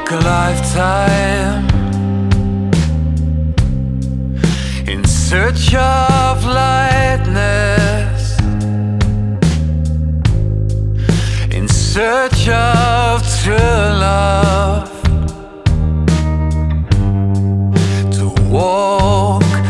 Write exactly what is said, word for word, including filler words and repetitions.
took a lifetime in search of lightness, in search of true love.